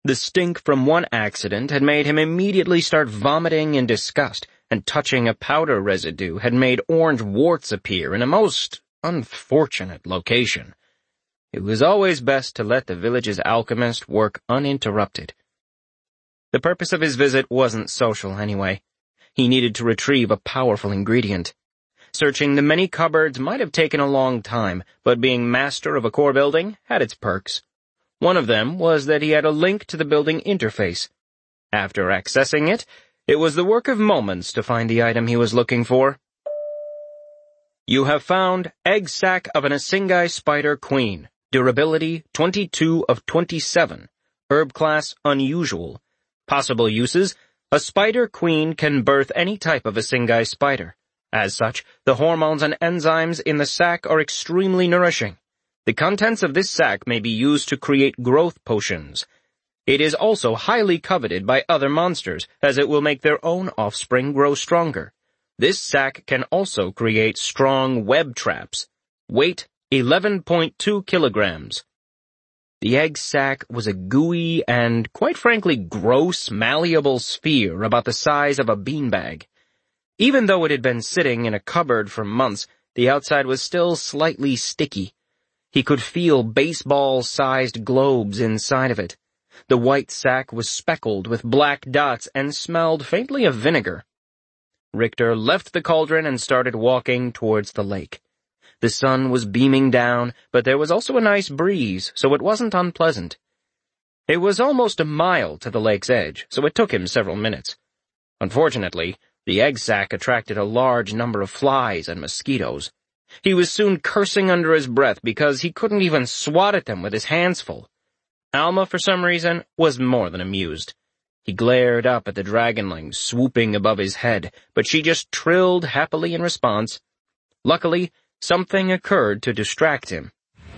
The stink from one accident had made him immediately start vomiting in disgust, and touching a powder residue had made orange warts appear in a most unfortunate location. It was always best to let the village's alchemist work uninterrupted. The purpose of his visit wasn't social anyway. He needed to retrieve a powerful ingredient. Searching the many cupboards might have taken a long time, but being master of a core building had its perks. One of them was that he had a link to the building interface. After accessing it, it was the work of moments to find the item he was looking for. You have found Egg Sac of an Asingai Spider Queen. Durability 22 of 27. Herb class unusual. Possible uses: a spider queen can birth any type of Asingai spider. As such, the hormones and enzymes in the sac are extremely nourishing. The contents of this sac may be used to create growth potions. It is also highly coveted by other monsters, as it will make their own offspring grow stronger. This sac can also create strong web traps. Weight 11.2 kilograms. The egg sac was a gooey and, quite frankly, gross, malleable sphere about the size of a beanbag. Even though it had been sitting in a cupboard for months, the outside was still slightly sticky. He could feel baseball-sized globes inside of it. The white sac was speckled with black dots and smelled faintly of vinegar. Richter left the cauldron and started walking towards the lake. The sun was beaming down, but there was also a nice breeze, so it wasn't unpleasant. It was almost a mile to the lake's edge, so it took him several minutes. Unfortunately, the egg sac attracted a large number of flies and mosquitoes. He was soon cursing under his breath because he couldn't even swat at them with his hands full. Alma, for some reason, was more than amused. He glared up at the dragonling swooping above his head, but she just trilled happily in response. Luckily, something occurred to distract him.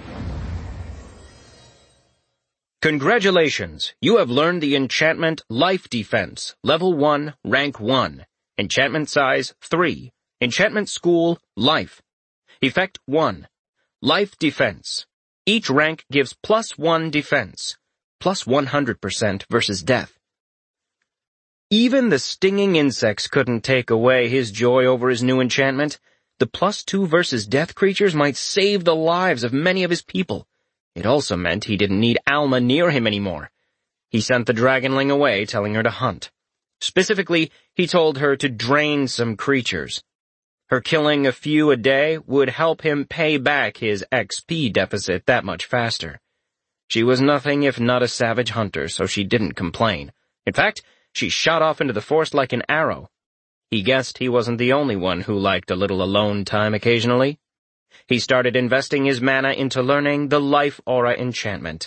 Congratulations! You have learned the enchantment Life Defense, Level 1, Rank 1. Enchantment Size 3. Enchantment School Life. Effect 1. Life Defense. Each rank gives +1 defense, plus 100% versus death. Even the stinging insects couldn't take away his joy over his new enchantment. The +2 versus death creatures might save the lives of many of his people. It also meant he didn't need Alma near him anymore. He sent the dragonling away, telling her to hunt. Specifically, he told her to drain some creatures. Her killing a few a day would help him pay back his XP deficit that much faster. She was nothing if not a savage hunter, so she didn't complain. In fact, she shot off into the forest like an arrow. He guessed he wasn't the only one who liked a little alone time occasionally. He started investing his mana into learning the Life Aura enchantment.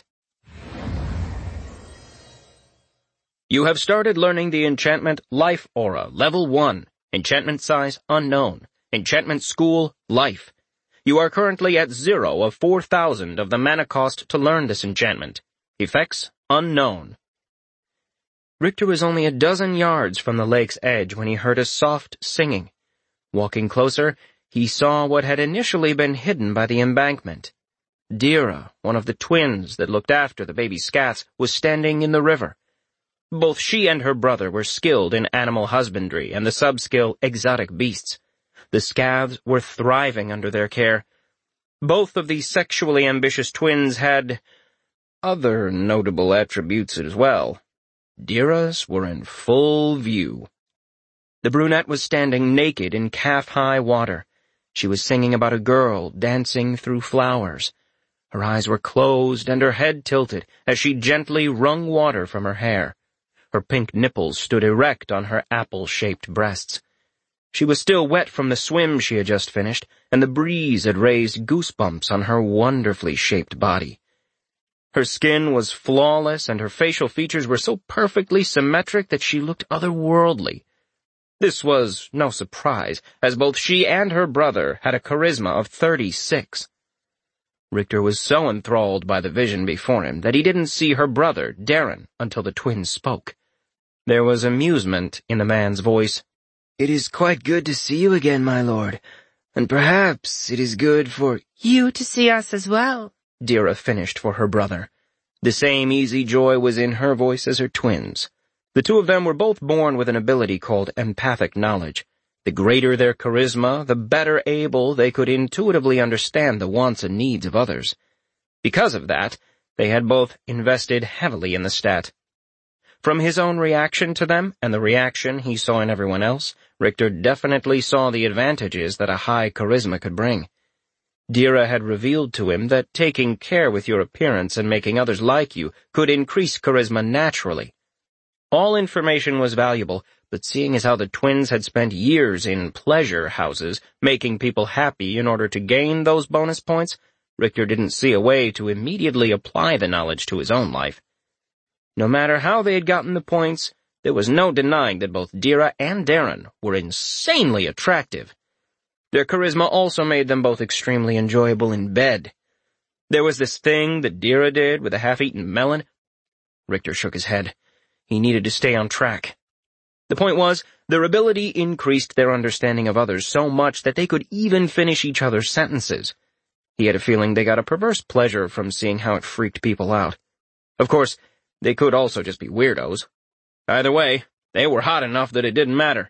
You have started learning the enchantment Life Aura, Level 1, Enchantment Size Unknown, Enchantment School Life. You are currently at 0 of 4,000 of the mana cost to learn this enchantment. Effects Unknown. Richter was only a dozen yards from the lake's edge when he heard a soft singing. Walking closer, he saw what had initially been hidden by the embankment. Dira, one of the twins that looked after the baby scats, was standing in the river. Both she and her brother were skilled in animal husbandry and the sub-skill exotic beasts. The scavs were thriving under their care. Both of these sexually ambitious twins had other notable attributes as well. Dira's were in full view. The brunette was standing naked in calf-high water. She was singing about a girl dancing through flowers. Her eyes were closed and her head tilted as she gently wrung water from her hair. Her pink nipples stood erect on her apple-shaped breasts. She was still wet from the swim she had just finished, and the breeze had raised goosebumps on her wonderfully shaped body. Her skin was flawless, and her facial features were so perfectly symmetric that she looked otherworldly. This was no surprise, as both she and her brother had a charisma of 36. Richter was so enthralled by the vision before him that he didn't see her brother, Darren, until the twins spoke. There was amusement in the man's voice. "It is quite good to see you again, my lord, and perhaps it is good for you to see us as well," Dira finished for her brother. The same easy joy was in her voice as her twins. The two of them were both born with an ability called empathic knowledge. The greater their charisma, the better able they could intuitively understand the wants and needs of others. Because of that, they had both invested heavily in the stat. From his own reaction to them and the reaction he saw in everyone else, Richter definitely saw the advantages that a high charisma could bring. Dira had revealed to him that taking care with your appearance and making others like you could increase charisma naturally. All information was valuable, but seeing as how the twins had spent years in pleasure houses, making people happy in order to gain those bonus points, Richter didn't see a way to immediately apply the knowledge to his own life. No matter how they had gotten the points, there was no denying that both Dira and Darren were insanely attractive. Their charisma also made them both extremely enjoyable in bed. There was this thing that Dira did with a half-eaten melon. Richter shook his head. He needed to stay on track. The point was, their ability increased their understanding of others so much that they could even finish each other's sentences. He had a feeling they got a perverse pleasure from seeing how it freaked people out. Of course, they could also just be weirdos. Either way, they were hot enough that it didn't matter.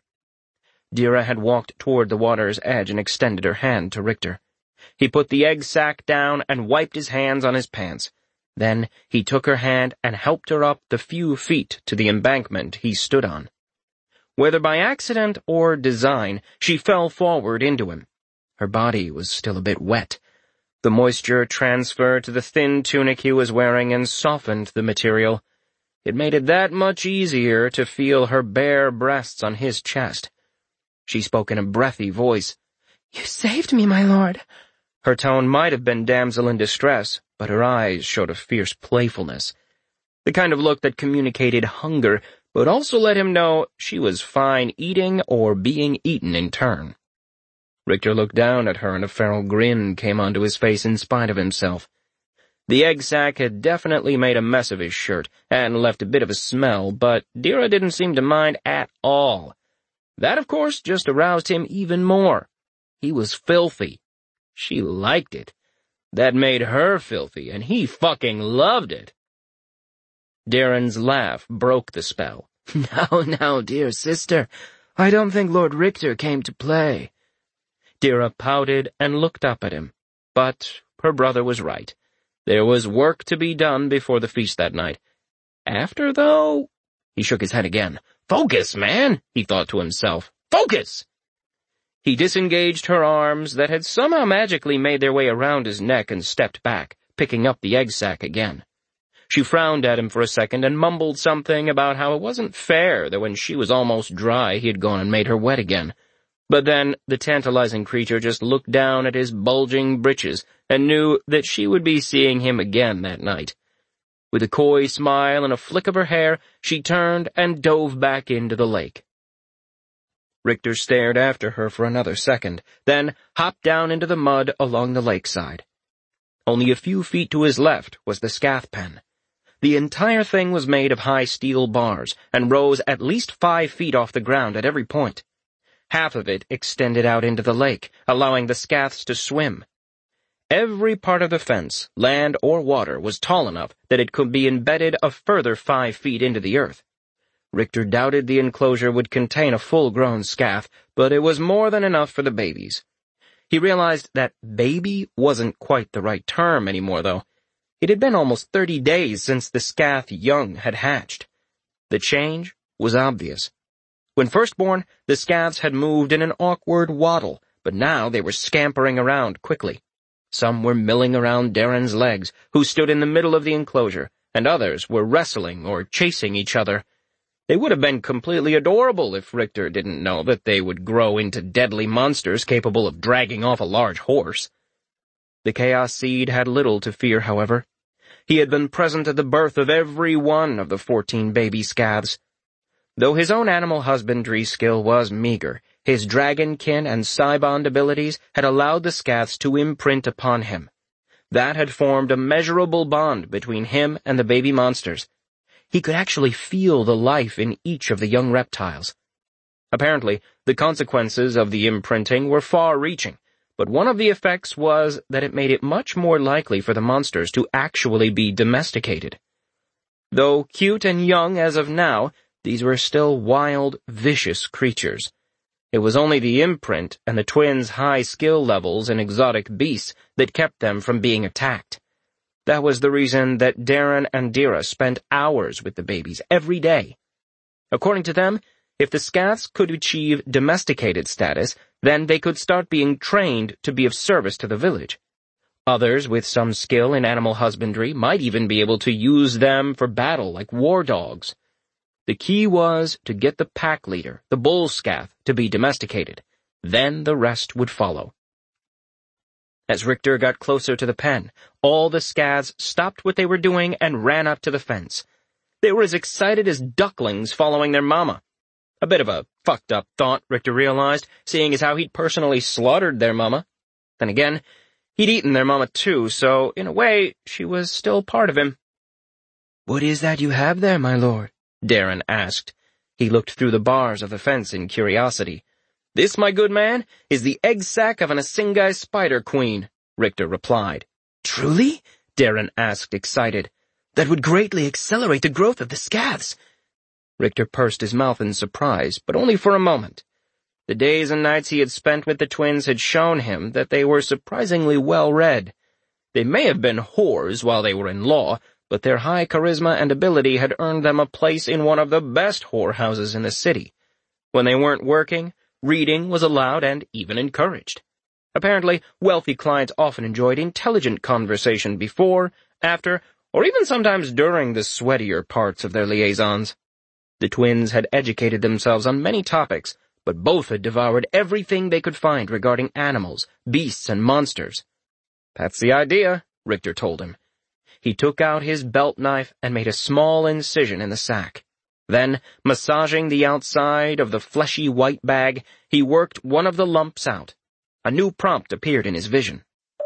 Dira had walked toward the water's edge and extended her hand to Richter. He put the egg sack down and wiped his hands on his pants. Then he took her hand and helped her up the few feet to the embankment he stood on. Whether by accident or design, she fell forward into him. Her body was still a bit wet. The moisture transferred to the thin tunic he was wearing and softened the material. It made it that much easier to feel her bare breasts on his chest. She spoke in a breathy voice. "You saved me, my lord." Her tone might have been damsel in distress, but her eyes showed a fierce playfulness. The kind of look that communicated hunger, but also let him know she was fine eating or being eaten in turn. Richter looked down at her and a feral grin came onto his face in spite of himself. The egg sack had definitely made a mess of his shirt and left a bit of a smell, but Dira didn't seem to mind at all. That, of course, just aroused him even more. He was filthy. She liked it. That made her filthy, and he fucking loved it. Darren's laugh broke the spell. Now, dear sister, I don't think Lord Richter came to play. Dira pouted and looked up at him, but her brother was right. There was work to be done before the feast that night. After, though? He shook his head again. Focus, man, he thought to himself. Focus! He disengaged her arms that had somehow magically made their way around his neck and stepped back, picking up the egg sack again. She frowned at him for a second and mumbled something about how it wasn't fair that when she was almost dry he had gone and made her wet again. But then the tantalizing creature just looked down at his bulging breeches and knew that she would be seeing him again that night. With a coy smile and a flick of her hair, she turned and dove back into the lake. Richter stared after her for another second, then hopped down into the mud along the lakeside. Only a few feet to his left was the scath pen. The entire thing was made of high steel bars and rose at least 5 feet off the ground at every point. Half of it extended out into the lake, allowing the scaths to swim. Every part of the fence, land or water, was tall enough that it could be embedded a further 5 feet into the earth. Richter doubted the enclosure would contain a full-grown scath, but it was more than enough for the babies. He realized that baby wasn't quite the right term anymore, though. It had been almost 30 days since the scath young had hatched. The change was obvious. When first born, the scaths had moved in an awkward waddle, but now they were scampering around quickly. Some were milling around Darren's legs, who stood in the middle of the enclosure, and others were wrestling or chasing each other. They would have been completely adorable if Richter didn't know that they would grow into deadly monsters capable of dragging off a large horse. The Chaos Seed had little to fear, however. He had been present at the birth of every one of the 14 baby scaths. Though his own animal husbandry skill was meager, his dragonkin and Cybond abilities had allowed the scaths to imprint upon him. That had formed a measurable bond between him and the baby monsters. He could actually feel the life in each of the young reptiles. Apparently, the consequences of the imprinting were far-reaching, but one of the effects was that it made it much more likely for the monsters to actually be domesticated. Though cute and young as of now, these were still wild, vicious creatures. It was only the imprint and the twins' high skill levels in exotic beasts that kept them from being attacked. That was the reason that Darren and Dira spent hours with the babies every day. According to them, if the Scaths could achieve domesticated status, then they could start being trained to be of service to the village. Others with some skill in animal husbandry might even be able to use them for battle like war dogs. The key was to get the pack leader, the bull scath, to be domesticated. Then the rest would follow. As Richter got closer to the pen, all the scaths stopped what they were doing and ran up to the fence. They were as excited as ducklings following their mama. A bit of a fucked-up thought, Richter realized, seeing as how he'd personally slaughtered their mama. Then again, he'd eaten their mama too, so in a way, she was still part of him. "What is that you have there, my lord?" Darren asked. He looked through the bars of the fence in curiosity. "This, my good man, is the egg sac of an Asingai spider queen," Richter replied. "Truly?" Darren asked, excited. "That would greatly accelerate the growth of the scaths." Richter pursed his mouth in surprise, but only for a moment. The days and nights he had spent with the twins had shown him that they were surprisingly well-read. They may have been whores while they were in law, but their high charisma and ability had earned them a place in one of the best whorehouses in the city. When they weren't working, reading was allowed and even encouraged. Apparently, wealthy clients often enjoyed intelligent conversation before, after, or even sometimes during the sweatier parts of their liaisons. The twins had educated themselves on many topics, but both had devoured everything they could find regarding animals, beasts, and monsters. "That's the idea," Richter told him. He took out his belt knife and made a small incision in the sack. Then, massaging the outside of the fleshy white bag, he worked one of the lumps out. A new prompt appeared in his vision.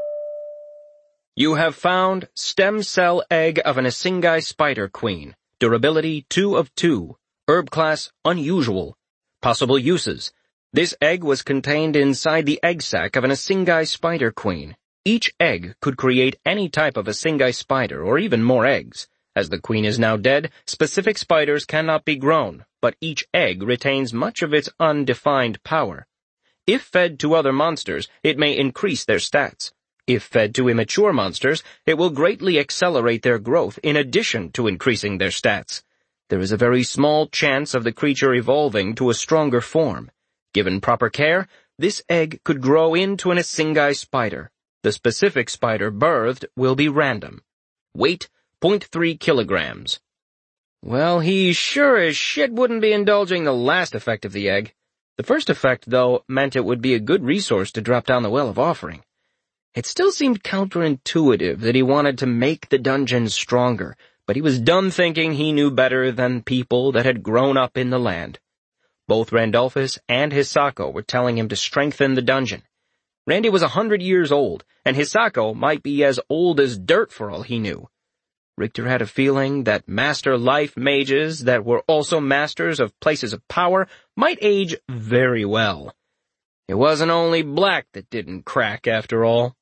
"You have found stem cell egg of an Asingai spider queen. Durability 2 of 2. Herb class unusual. Possible uses. This egg was contained inside the egg sac of an Asingai spider queen. Each egg could create any type of Asingai spider or even more eggs. As the queen is now dead, specific spiders cannot be grown, but each egg retains much of its undefined power. If fed to other monsters, it may increase their stats. If fed to immature monsters, it will greatly accelerate their growth in addition to increasing their stats. There is a very small chance of the creature evolving to a stronger form. Given proper care, this egg could grow into an Asingai spider. The specific spider birthed will be random. Weight, 0.3 kilograms. Well, he sure as shit wouldn't be indulging the last effect of the egg. The first effect, though, meant it would be a good resource to drop down the Well of Offering. It still seemed counterintuitive that he wanted to make the dungeon stronger, but he was done thinking he knew better than people that had grown up in the land. Both Randolphus and Hisako were telling him to strengthen the dungeon. Randy was 100 years old, and Hisako might be as old as dirt for all he knew. Richter had a feeling that master life mages that were also masters of places of power might age very well. It wasn't only black that didn't crack, after all.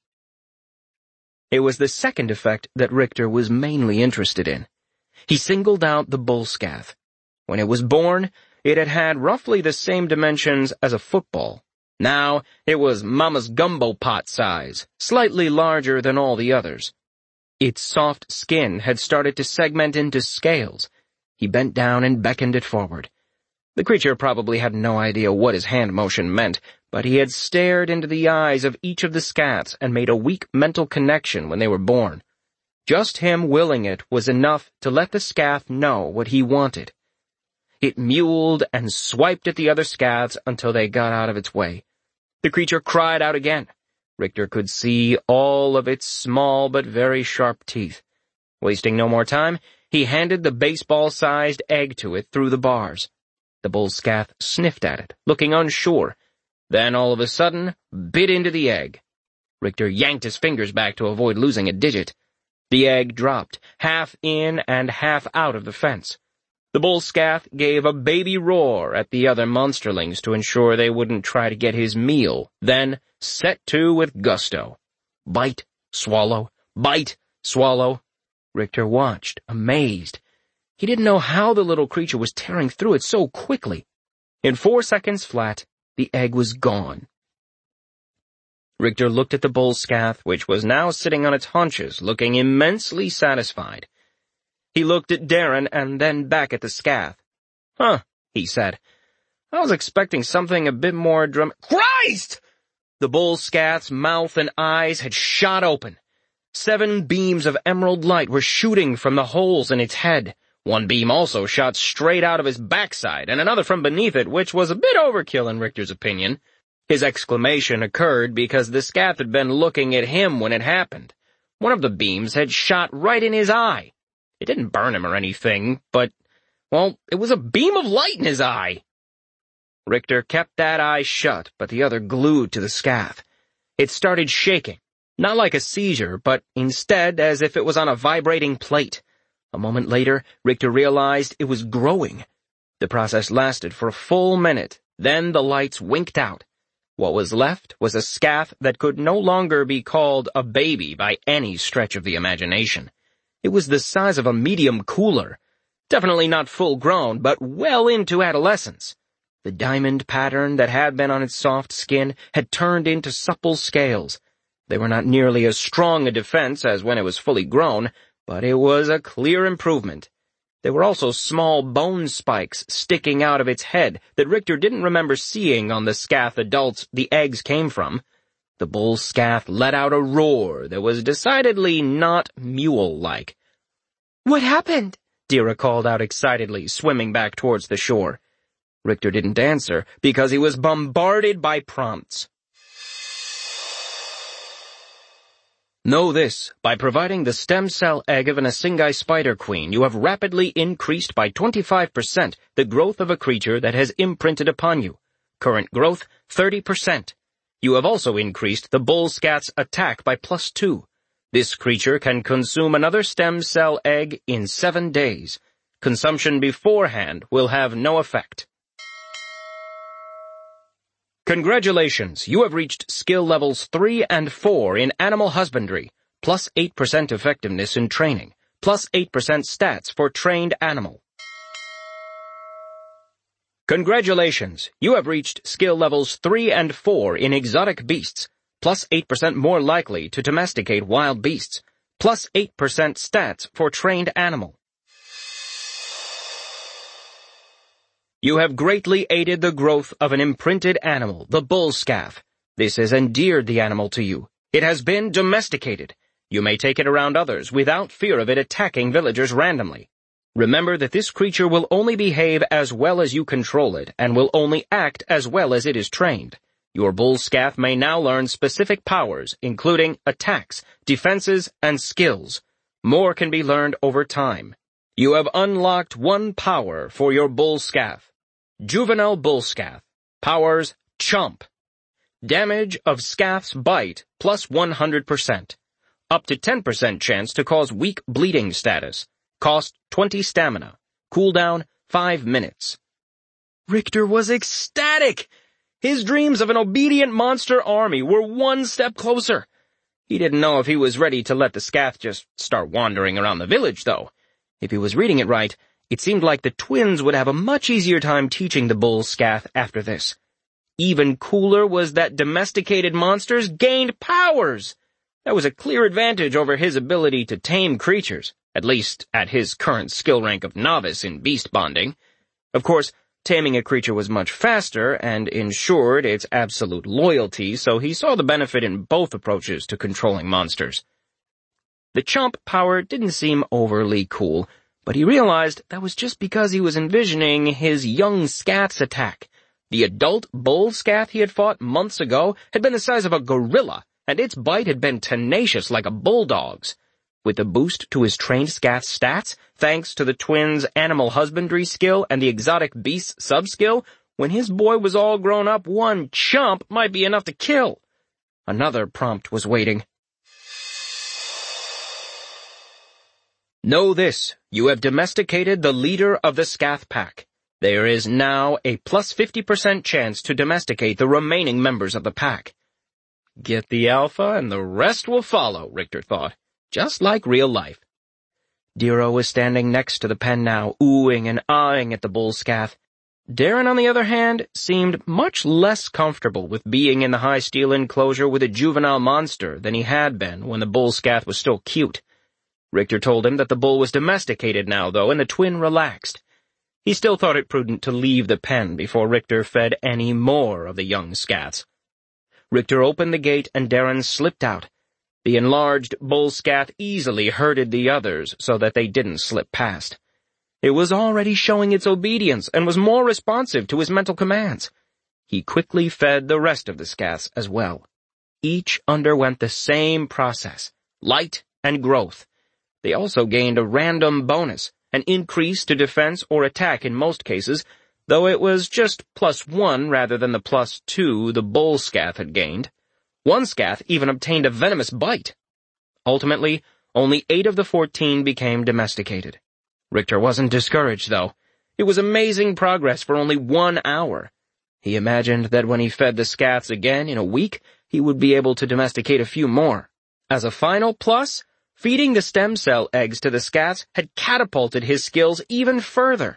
It was the second effect that Richter was mainly interested in. He singled out the bullscath. When it was born, it had had roughly the same dimensions as a football. Now, it was Mama's gumbo pot size, slightly larger than all the others. Its soft skin had started to segment into scales. He bent down and beckoned it forward. The creature probably had no idea what his hand motion meant, but he had stared into the eyes of each of the scaths and made a weak mental connection when they were born. Just him willing it was enough to let the scath know what he wanted. It mewled and swiped at the other scaths until they got out of its way. The creature cried out again. Richter could see all of its small but very sharp teeth. Wasting no more time, he handed the baseball-sized egg to it through the bars. The bullscath sniffed at it, looking unsure. Then, all of a sudden, bit into the egg. Richter yanked his fingers back to avoid losing a digit. The egg dropped, half in and half out of the fence. The bull scath gave a baby roar at the other monsterlings to ensure they wouldn't try to get his meal, then set to with gusto. Bite, swallow, bite, swallow. Richter watched, amazed. He didn't know how the little creature was tearing through it so quickly. In 4 seconds flat, the egg was gone. Richter looked at the bull scath, which was now sitting on its haunches, looking immensely satisfied. He looked at Darren and then back at the scath. "Huh," he said. "I was expecting something a bit more Christ!" The bull scath's mouth and eyes had shot open. 7 beams of emerald light were shooting from the holes in its head. One beam also shot straight out of his backside, and another from beneath it, which was a bit overkill in Richter's opinion. His exclamation occurred because the scath had been looking at him when it happened. One of the beams had shot right in his eye. It didn't burn him or anything, but, well, it was a beam of light in his eye. Richter kept that eye shut, but the other glued to the scath. It started shaking, not like a seizure, but instead as if it was on a vibrating plate. A moment later, Richter realized it was growing. The process lasted for a full minute, then the lights winked out. What was left was a scath that could no longer be called a baby by any stretch of the imagination. It was the size of a medium cooler. Definitely not full-grown, but well into adolescence. The diamond pattern that had been on its soft skin had turned into supple scales. They were not nearly as strong a defense as when it was fully grown, but it was a clear improvement. There were also small bone spikes sticking out of its head that Richter didn't remember seeing on the scath adults the eggs came from. The bull scath let out a roar that was decidedly not mule-like. "What happened?" Dira called out excitedly, swimming back towards the shore. Richter didn't answer because he was bombarded by prompts. Know this, by providing the stem cell egg of an Asingai spider queen, you have rapidly increased by 25% the growth of a creature that has imprinted upon you. Current growth, 30%. You have also increased the bull scath's attack by +2. This creature can consume another stem cell egg in 7 days. Consumption beforehand will have no effect. Congratulations, you have reached skill levels 3 and 4 in animal husbandry, +8% effectiveness in training, +8% stats for trained animal. Congratulations, you have reached skill levels 3 and 4 in exotic beasts, +8% more likely to domesticate wild beasts, +8% stats for trained animal. You have greatly aided the growth of an imprinted animal, the bull scath. This has endeared the animal to you. It has been domesticated. You may take it around others without fear of it attacking villagers randomly. Remember that this creature will only behave as well as you control it, and will only act as well as it is trained. Your bull scath may now learn specific powers, including attacks, defenses, and skills. More can be learned over time. You have unlocked 1 power for your bull scath. Juvenile bull scath. Powers, Chomp. Damage of scath's bite, +100%. Up to 10% chance to cause weak bleeding status. Cost 20 stamina. Cooldown, 5 minutes. Richter was ecstatic. His dreams of an obedient monster army were 1 step closer. He didn't know if he was ready to let the scath just start wandering around the village, though. If he was reading it right, it seemed like the twins would have a much easier time teaching the bull scath after this. Even cooler was that domesticated monsters gained powers. That was a clear advantage over his ability to tame creatures, at least at his current skill rank of novice in beast bonding. Of course, taming a creature was much faster and ensured its absolute loyalty, so he saw the benefit in both approaches to controlling monsters. The Chomp power didn't seem overly cool, but he realized that was just because he was envisioning his young scath's attack. The adult bull scath he had fought months ago had been the size of a gorilla, and its bite had been tenacious like a bulldog's. With the boost to his trained scath stats, thanks to the twins' animal husbandry skill and the exotic beast sub-skill, when his boy was all grown up, 1 Chomp might be enough to kill. Another prompt was waiting. Know this, you have domesticated the leader of the Scath pack. There is now a plus 50% chance to domesticate the remaining members of the pack. Get the alpha and the rest will follow, Richter thought, just like real life. Dira was standing next to the pen now, oohing and eyeing at the bull Scath. Darren, on the other hand, seemed much less comfortable with being in the high steel enclosure with a juvenile monster than he had been when the bull Scath was still cute. Richter told him that the bull was domesticated now, though, and the twin relaxed. He still thought it prudent to leave the pen before Richter fed any more of the young Scaths. Richter opened the gate and Darren slipped out. The enlarged bull Scath easily herded the others so that they didn't slip past. It was already showing its obedience and was more responsive to his mental commands. He quickly fed the rest of the Scaths as well. Each underwent the same process, light and growth. They also gained a random bonus, an increase to defense or attack in most cases, though it was just +1 rather than the +2 the bull Scath had gained. One Scath even obtained a venomous bite. Ultimately, only 8 of the 14 became domesticated. Richter wasn't discouraged, though. It was amazing progress for only 1 hour. He imagined that when he fed the Scaths again in a week, he would be able to domesticate a few more. As a final plus, feeding the stem cell eggs to the Scaths had catapulted his skills even further.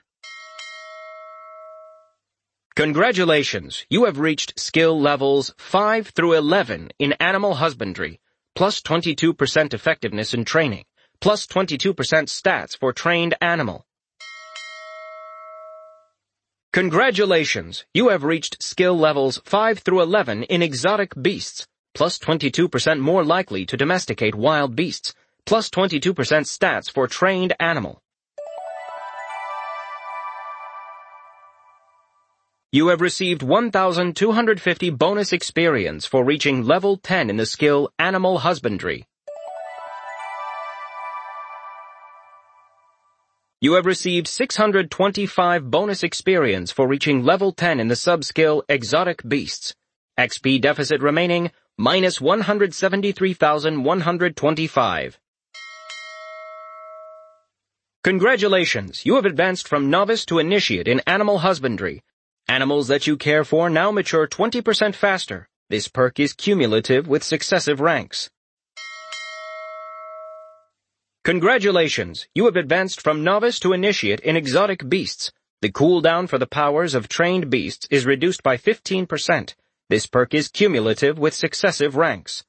Congratulations, you have reached skill levels 5 through 11 in animal husbandry, plus 22% effectiveness in training, plus 22% stats for trained animal. Congratulations, you have reached skill levels 5 through 11 in exotic beasts, plus 22% more likely to domesticate wild beasts, plus 22% stats for trained animal. You have received 1,250 bonus experience for reaching level 10 in the skill Animal Husbandry. You have received 625 bonus experience for reaching level 10 in the sub-skill Exotic Beasts. XP deficit remaining, minus 173,125. Congratulations, you have advanced from novice to initiate in animal husbandry. Animals that you care for now mature 20% faster. This perk is cumulative with successive ranks. Congratulations, you have advanced from novice to initiate in exotic beasts. The cooldown for the powers of trained beasts is reduced by 15%. This perk is cumulative with successive ranks.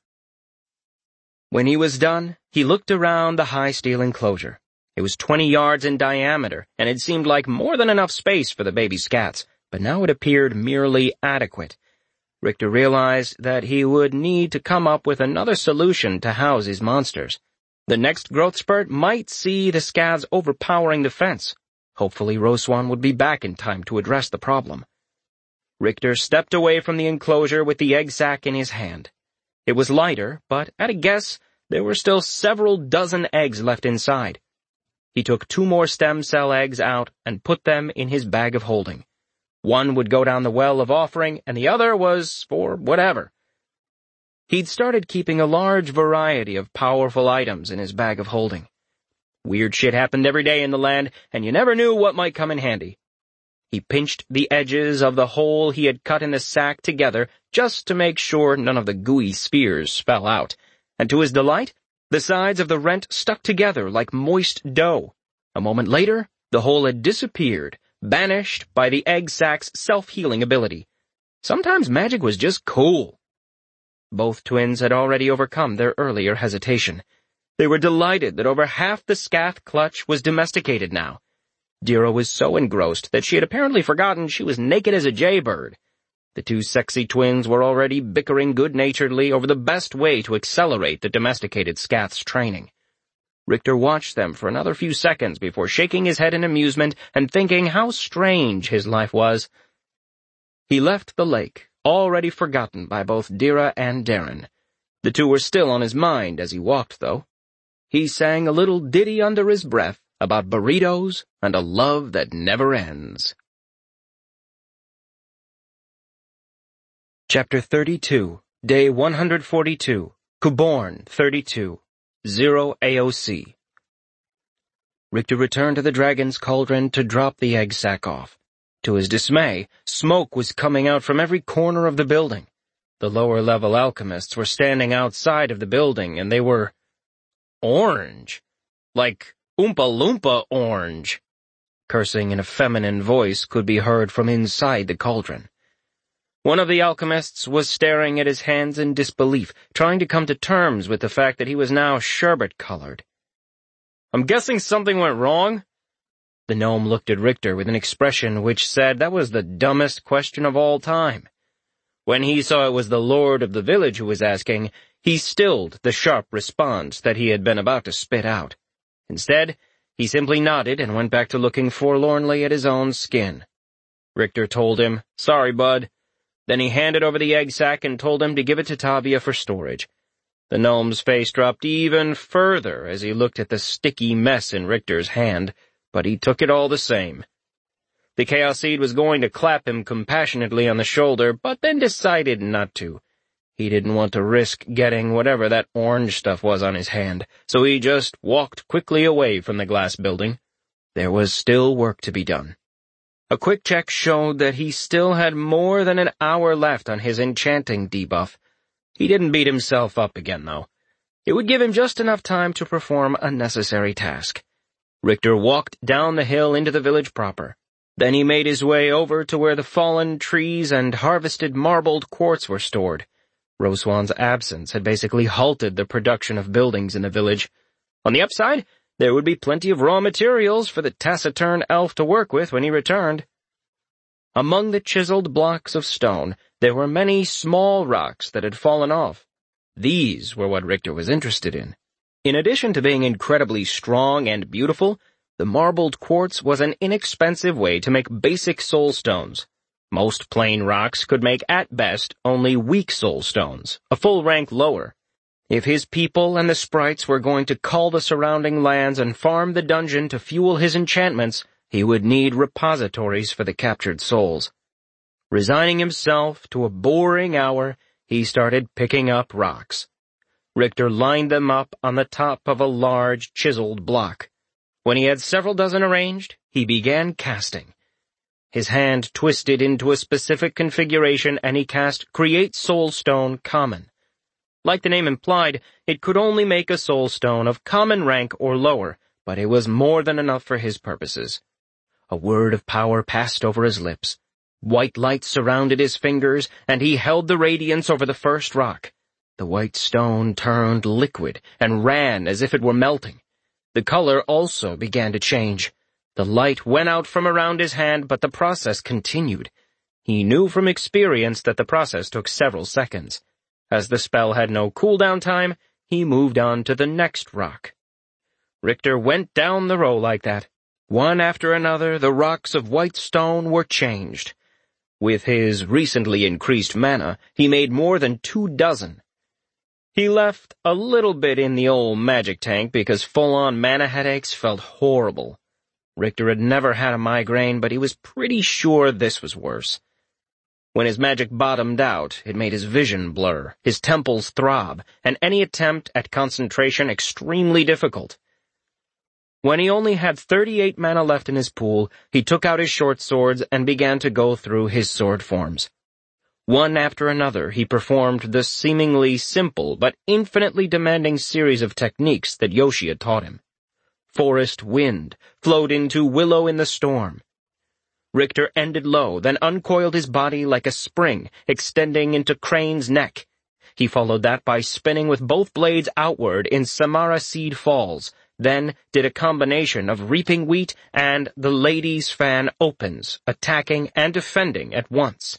When he was done, he looked around the high steel enclosure. It was 20 yards in diameter, and it seemed like more than enough space for the baby Scats, but now it appeared merely adequate. Richter realized that he would need to come up with another solution to house his monsters. The next growth spurt might see the Scaths overpowering the fence. Hopefully Roswan would be back in time to address the problem. Richter stepped away from the enclosure with the egg sac in his hand. It was lighter, but at a guess, there were still several dozen eggs left inside. He took 2 more stem cell eggs out and put them in his bag of holding. One would go down the well of offering, and the other was for whatever. He'd started keeping a large variety of powerful items in his bag of holding. Weird shit happened every day in the land, and you never knew what might come in handy. He pinched the edges of the hole he had cut in the sack together just to make sure none of the gooey spears fell out, and to his delight, the sides of the rent stuck together like moist dough. A moment later, the hole had disappeared, banished by the egg sac's self-healing ability. Sometimes magic was just cool. Both twins had already overcome their earlier hesitation. They were delighted that over half the Scath clutch was domesticated now. Dira was so engrossed that she had apparently forgotten she was naked as a jaybird. The 2 sexy twins were already bickering good-naturedly over the best way to accelerate the domesticated Scath's training. Richter watched them for another few seconds before shaking his head in amusement and thinking how strange his life was. He left the lake, already forgotten by both Dira and Darren. The 2 were still on his mind as he walked, though. He sang a little ditty under his breath about burritos and a love that never ends. Chapter 32, Day 142, Kuborn 32, 0 AOC. Richter returned to the dragon's cauldron to drop the egg sac off. To his dismay, smoke was coming out from every corner of the building. The lower-level alchemists were standing outside of the building, and they were orange. Like Oompa Loompa orange. Cursing in a feminine voice could be heard from inside the cauldron. One of the alchemists was staring at his hands in disbelief, trying to come to terms with the fact that he was now sherbet-colored. "I'm guessing something went wrong?" The gnome looked at Richter with an expression which said that was the dumbest question of all time. When he saw it was the lord of the village who was asking, he stilled the sharp response that he had been about to spit out. Instead, he simply nodded and went back to looking forlornly at his own skin. Richter told him, "Sorry, bud." Then he handed over the egg sac and told him to give it to Tavia for storage. The gnome's face dropped even further as he looked at the sticky mess in Richter's hand, but he took it all the same. The Chaos Seed was going to clap him compassionately on the shoulder, but then decided not to. He didn't want to risk getting whatever that orange stuff was on his hand, so he just walked quickly away from the glass building. There was still work to be done. A quick check showed that he still had more than an hour left on his enchanting debuff. He didn't beat himself up again, though. It would give him just enough time to perform a necessary task. Richter walked down the hill into the village proper. Then he made his way over to where the fallen trees and harvested marbled quartz were stored. Roswan's absence had basically halted the production of buildings in the village. On the upside, there would be plenty of raw materials for the taciturn elf to work with when he returned. Among the chiseled blocks of stone, there were many small rocks that had fallen off. These were what Richter was interested in. In addition to being incredibly strong and beautiful, the marbled quartz was an inexpensive way to make basic soul stones. Most plain rocks could make at best only weak soul stones, a full rank lower. If his people and the sprites were going to cull the surrounding lands and farm the dungeon to fuel his enchantments, he would need repositories for the captured souls. Resigning himself to a boring hour, he started picking up rocks. Richter lined them up on the top of a large, chiseled block. When he had several dozen arranged, he began casting. His hand twisted into a specific configuration and he cast Create Soul Stone Common. Like the name implied, it could only make a soul stone of common rank or lower, but it was more than enough for his purposes. A word of power passed over his lips. White light surrounded his fingers, and he held the radiance over the first rock. The white stone turned liquid and ran as if it were melting. The color also began to change. The light went out from around his hand, but the process continued. He knew from experience that the process took several seconds. As the spell had no cooldown time, he moved on to the next rock. Richter went down the row like that. One after another, the rocks of white stone were changed. With his recently increased mana, he made more than 24. He left a little bit in the old magic tank because full-on mana headaches felt horrible. Richter had never had a migraine, but he was pretty sure this was worse. When his magic bottomed out, it made his vision blur, his temples throb, and any attempt at concentration extremely difficult. When he only had 38 mana left in his pool, he took out his short swords and began to go through his sword forms. One after another, he performed the seemingly simple but infinitely demanding series of techniques that Yoshi had taught him. Forest wind flowed into Willow in the Storm. Richter ended low, then uncoiled his body like a spring, extending into Crane's neck. He followed that by spinning with both blades outward in Samara Seed Falls, then did a combination of Reaping Wheat and the Ladies' Fan Opens, attacking and defending at once.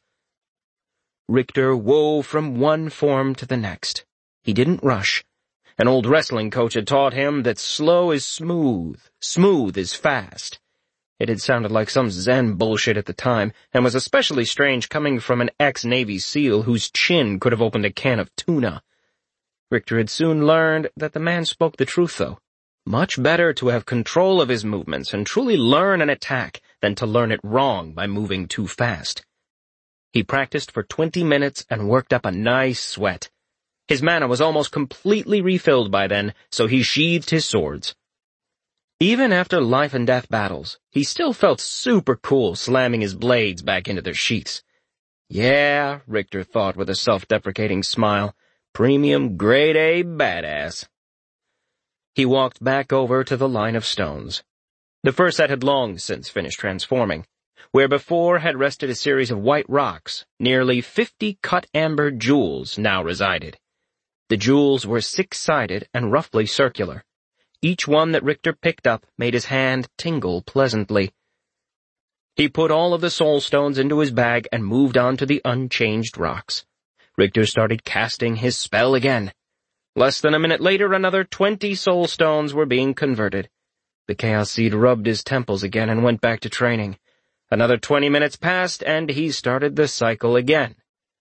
Richter wove from one form to the next. He didn't rush. An old wrestling coach had taught him that slow is smooth, smooth is fast. It had sounded like some Zen bullshit at the time, and was especially strange coming from an ex-Navy SEAL whose chin could have opened a can of tuna. Richter had soon learned that the man spoke the truth, though. Much better to have control of his movements and truly learn an attack than to learn it wrong by moving too fast. He practiced for 20 minutes and worked up a nice sweat. His mana was almost completely refilled by then, so he sheathed his swords. Even after life-and-death battles, he still felt super cool slamming his blades back into their sheaths. Yeah, Richter thought with a self-deprecating smile, premium grade A badass. He walked back over to the line of stones. The first set had long since finished transforming. Where before had rested a series of white rocks, nearly 50 cut amber jewels now resided. The jewels were six-sided and roughly circular. Each one that Richter picked up made his hand tingle pleasantly. He put all of the soul stones into his bag and moved on to the unchanged rocks. Richter started casting his spell again. Less than a minute later, another 20 soul stones were being converted. The Chaos Seed rubbed his temples again and went back to training. Another 20 minutes passed, and he started the cycle again.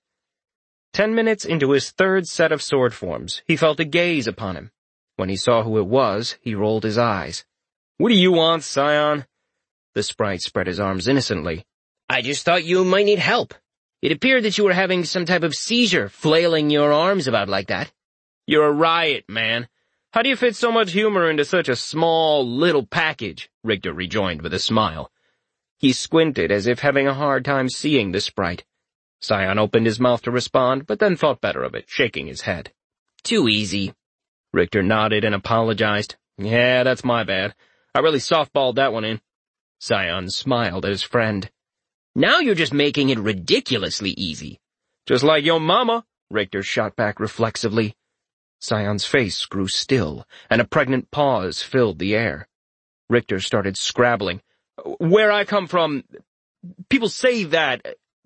10 minutes into his third set of sword forms, he felt a gaze upon him. When he saw who it was, he rolled his eyes. "What do you want, Scion?" The sprite spread his arms innocently. "I just thought you might need help. It appeared that you were having some type of seizure, flailing your arms about like that." "You're a riot, man. How do you fit so much humor into such a small, little package?" Richter rejoined with a smile. He squinted as if having a hard time seeing the sprite. Scion opened his mouth to respond, but then thought better of it, shaking his head. "Too easy." Richter nodded and apologized. "Yeah, that's my bad. I really softballed that one in." Scion smiled at his friend. "Now you're just making it ridiculously easy." "Just like your mama," Richter shot back reflexively. Scion's face grew still, and a pregnant pause filled the air. Richter started scrabbling. "Where I come from, people say that.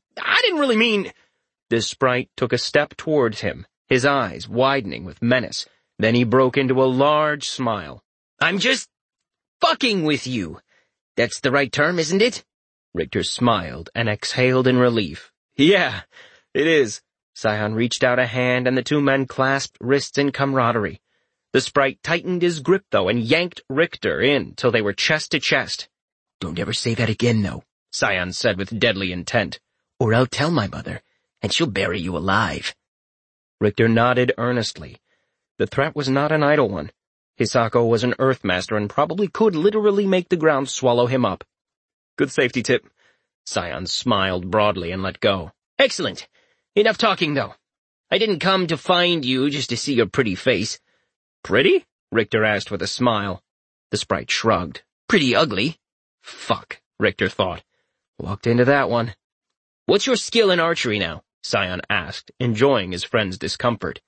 I didn't really mean—" The sprite took a step towards him, his eyes widening with menace. Then he broke into a large smile. "I'm just fucking with you. That's the right term, isn't it?" Richter smiled and exhaled in relief. "Yeah, it is." Scion reached out a hand and the two men clasped wrists in camaraderie. The sprite tightened his grip, though, and yanked Richter in till they were chest to chest. "Don't ever say that again, though," Scion said with deadly intent. "Or I'll tell my mother, and she'll bury you alive." Richter nodded earnestly. The threat was not an idle one. Hisako was an Earthmaster and probably could literally make the ground swallow him up. "Good safety tip." Scion smiled broadly and let go. "Excellent. Enough talking, though. I didn't come to find you just to see your pretty face." "Pretty?" Richter asked with a smile. The sprite shrugged. "Pretty ugly." "Fuck," Richter thought. Walked into that one. "What's your skill in archery now?" Scion asked, enjoying his friend's discomfort.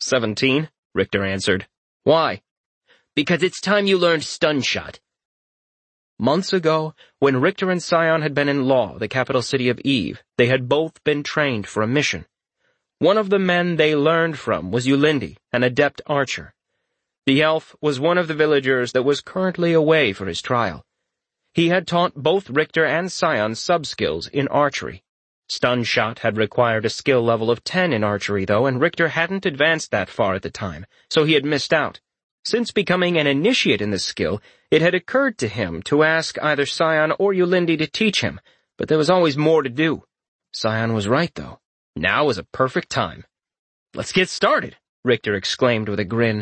17, Richter answered. "Why?" "Because it's time you learned stun shot." Months ago, when Richter and Scion had been in Law, the capital city of Eve, they had both been trained for a mission. One of the men they learned from was Yulindi, an adept archer. The elf was one of the villagers that was currently away for his trial. He had taught both Richter and Scion sub-skills in archery. Stun shot had required a skill level of 10 in archery, though, and Richter hadn't advanced that far at the time, so he had missed out. Since becoming an initiate in this skill, it had occurred to him to ask either Scion or Yulindi to teach him, but there was always more to do. Scion was right, though. Now was a perfect time. "Let's get started," Richter exclaimed with a grin.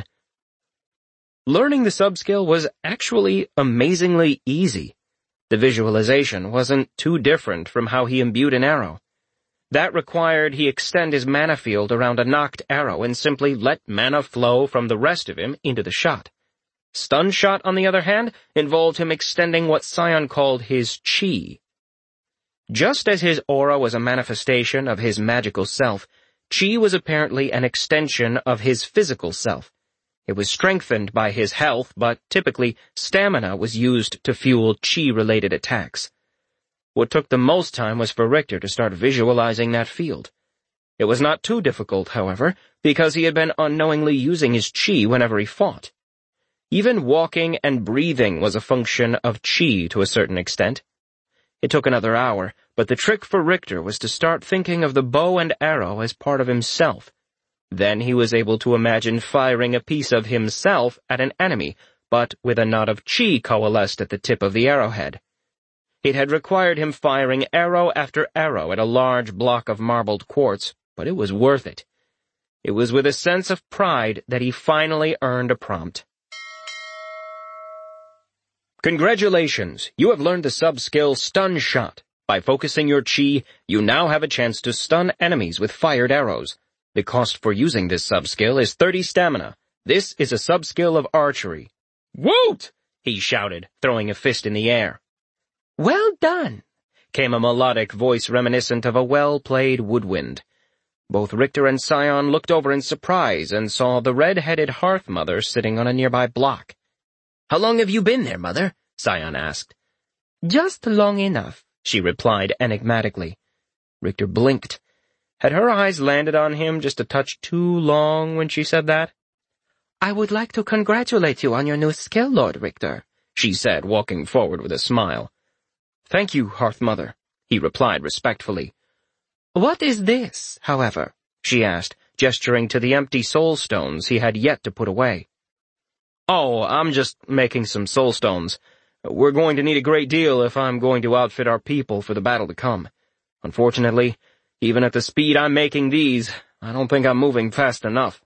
Learning the sub-skill was actually amazingly easy. The visualization wasn't too different from how he imbued an arrow. That required he extend his mana field around a knocked arrow and simply let mana flow from the rest of him into the shot. Stun shot, on the other hand, involved him extending what Scion called his chi. Just as his aura was a manifestation of his magical self, chi was apparently an extension of his physical self. It was strengthened by his health, but typically stamina was used to fuel chi-related attacks. What took the most time was for Richter to start visualizing that field. It was not too difficult, however, because he had been unknowingly using his chi whenever he fought. Even walking and breathing was a function of chi to a certain extent. It took another hour, but the trick for Richter was to start thinking of the bow and arrow as part of himself. Then he was able to imagine firing a piece of himself at an enemy, but with a knot of chi coalesced at the tip of the arrowhead. It had required him firing arrow after arrow at a large block of marbled quartz, but it was worth it. It was with a sense of pride that he finally earned a prompt. Congratulations, you have learned the sub-skill Stun Shot. By focusing your chi, you now have a chance to stun enemies with fired arrows. The cost for using this sub-skill is 30 stamina. This is a sub-skill of archery. Woot! He shouted, throwing a fist in the air. Well done, came a melodic voice reminiscent of a well-played woodwind. Both Richter and Scion looked over in surprise and saw the red-headed Hearth Mother sitting on a nearby block. How long have you been there, Mother? Scion asked. Just long enough, she replied enigmatically. Richter blinked. Had her eyes landed on him just a touch too long when she said that? I would like to congratulate you on your new skill, Lord Richter, she said, walking forward with a smile. Thank you, Hearth Mother, he replied respectfully. What is this, however? She asked, gesturing to the empty soul stones he had yet to put away. Oh, I'm just making some soul stones. We're going to need a great deal if I'm going to outfit our people for the battle to come. Unfortunately, even at the speed I'm making these, I don't think I'm moving fast enough.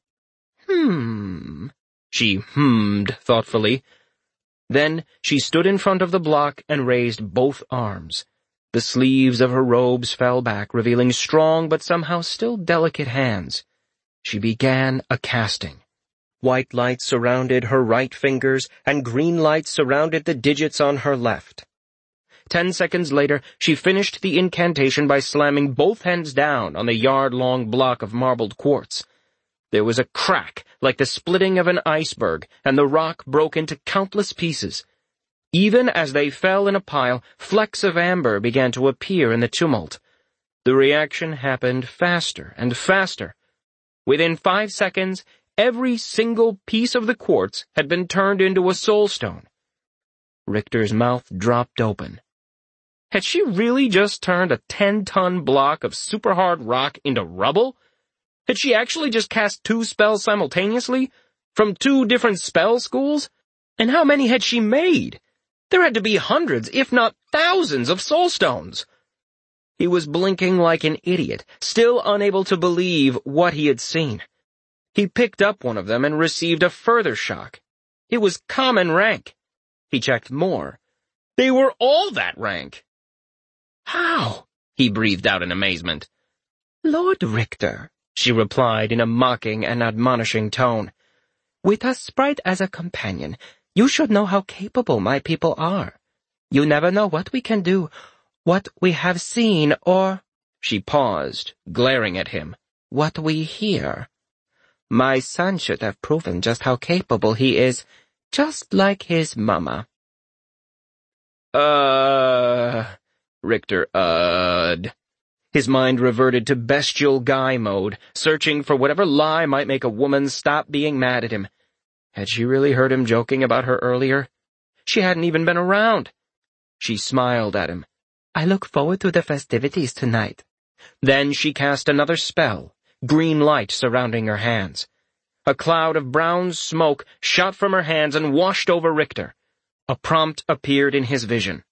She hummed thoughtfully. Then she stood in front of the block and raised both arms. The sleeves of her robes fell back, revealing strong but somehow still delicate hands. She began a casting. White light surrounded her right fingers, and green light surrounded the digits on her left. 10 seconds later, she finished the incantation by slamming both hands down on the yard-long block of marbled quartz. There was a crack, like the splitting of an iceberg, and the rock broke into countless pieces. Even as they fell in a pile, flecks of amber began to appear in the tumult. The reaction happened faster and faster. Within 5 seconds, every single piece of the quartz had been turned into a soul stone. Richter's mouth dropped open. Had she really just turned a 10-ton block of super hard rock into rubble? Had she actually just cast 2 spells simultaneously? From 2 different spell schools? And how many had she made? There had to be hundreds, if not thousands, of soul stones. He was blinking like an idiot, still unable to believe what he had seen. He picked up one of them and received a further shock. It was common rank. He checked more. They were all that rank. How? He breathed out in amazement. Lord Richter, she replied in a mocking and admonishing tone. With a sprite as a companion, you should know how capable my people are. You never know what we can do, what we have seen, or— She paused, glaring at him. What we hear. My son should have proven just how capable he is, just like his mama. Richter, His mind reverted to bestial guy mode, searching for whatever lie might make a woman stop being mad at him. Had she really heard him joking about her earlier? She hadn't even been around. She smiled at him. I look forward to the festivities tonight. Then she cast another spell, green light surrounding her hands. A cloud of brown smoke shot from her hands and washed over Richter. A prompt appeared in his vision.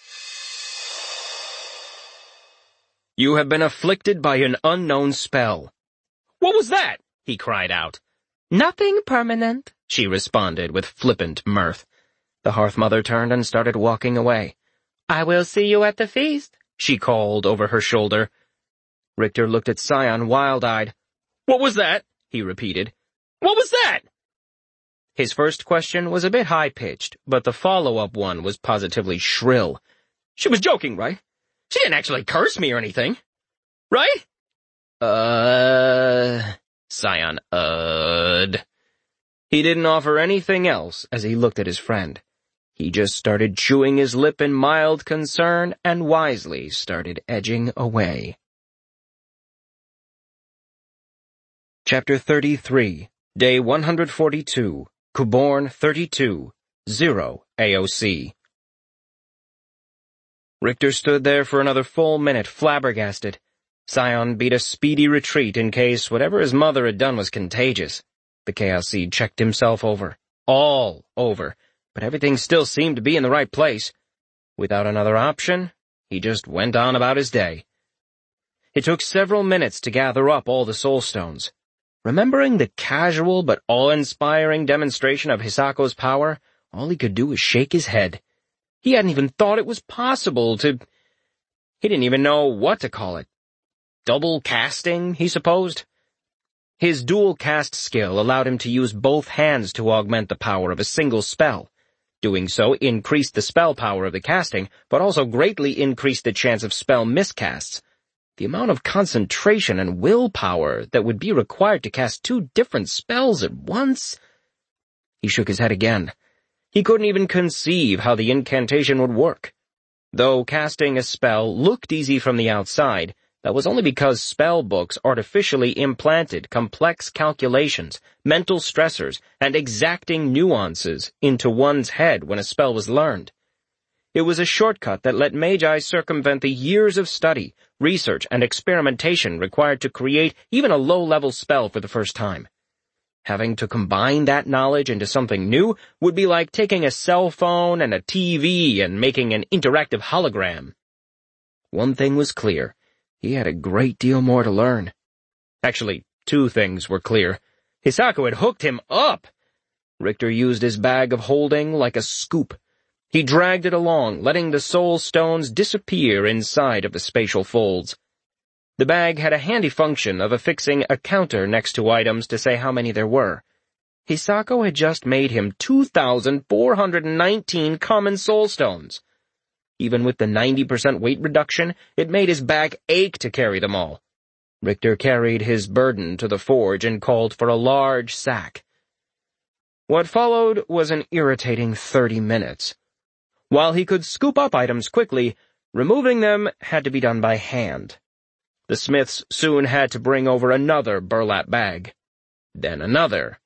You have been afflicted by an unknown spell. What was that? He cried out. Nothing permanent, she responded with flippant mirth. The Hearth Mother turned and started walking away. I will see you at the feast, she called over her shoulder. Richter looked at Scion wild-eyed. What was that? He repeated. What was that? His first question was a bit high-pitched, but the follow-up one was positively shrill. She was joking, right? She didn't actually curse me or anything. Right? Scion He didn't offer anything else as he looked at his friend. He just started chewing his lip in mild concern and wisely started edging away. Chapter 33, Day 142, Kuborn 32, 0 AOC. Richter stood there for another full minute, flabbergasted. Scion beat a speedy retreat in case whatever his mother had done was contagious. The Chaos Seed checked himself over. All over. But everything still seemed to be in the right place. Without another option, he just went on about his day. It took several minutes to gather up all the soul stones. Remembering the casual but awe-inspiring demonstration of Hisako's power, all he could do was shake his head. He hadn't even thought it was possible to... He didn't even know what to call it. Double casting, he supposed? His dual cast skill allowed him to use both hands to augment the power of a single spell. Doing so increased the spell power of the casting, but also greatly increased the chance of spell miscasts. The amount of concentration and willpower that would be required to cast two different spells at once? He shook his head again. He couldn't even conceive how the incantation would work. Though casting a spell looked easy from the outside, that was only because spell books artificially implanted complex calculations, mental stressors, and exacting nuances into one's head when a spell was learned. It was a shortcut that let Magi circumvent the years of study, research, and experimentation required to create even a low-level spell for the first time. Having to combine that knowledge into something new would be like taking a cell phone and a TV and making an interactive hologram. One thing was clear. He had a great deal more to learn. Actually, two things were clear. Hisako had hooked him up. Richter used his bag of holding like a scoop. He dragged it along, letting the soul stones disappear inside of the spatial folds. The bag had a handy function of affixing a counter next to items to say how many there were. Hisako had just made him 2,419 common soul stones. Even with the 90% weight reduction, it made his back ache to carry them all. Richter carried his burden to the forge and called for a large sack. What followed was an irritating 30 minutes. While he could scoop up items quickly, removing them had to be done by hand. The smiths soon had to bring over another burlap bag. Then another.